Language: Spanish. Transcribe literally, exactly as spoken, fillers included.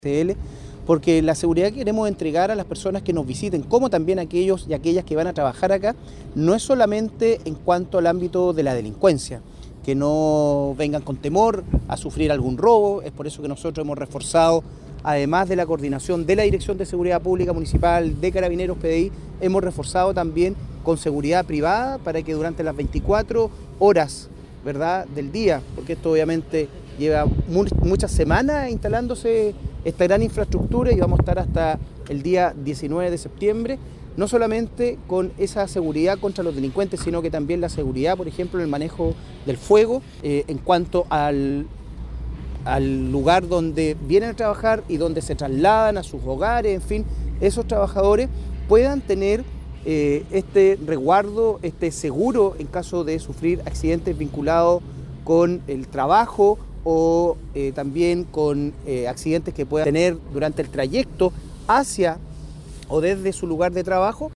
Porque la seguridad que queremos entregar a las personas que nos visiten, como también a aquellos y aquellas que van a trabajar acá, no es solamente en cuanto al ámbito de la delincuencia, que no vengan con temor a sufrir algún robo. Es por eso que nosotros hemos reforzado, además de la coordinación de la Dirección de Seguridad Pública Municipal, de Carabineros P D I, hemos reforzado también con seguridad privada para que durante las veinticuatro horas, ¿verdad?, del día, porque esto obviamente lleva mu muchas semanas instalándose esta gran infraestructura y vamos a estar hasta el día diecinueve de septiembre, no solamente con esa seguridad contra los delincuentes, sino que también la seguridad, por ejemplo, en el manejo del fuego, eh, en cuanto al, al lugar donde vienen a trabajar y donde se trasladan a sus hogares, en fin, esos trabajadores puedan tener eh, este resguardo, este seguro en caso de sufrir accidentes vinculados con el trabajo o eh, también con eh, accidentes que puedan tener durante el trayecto hacia o desde su lugar de trabajo.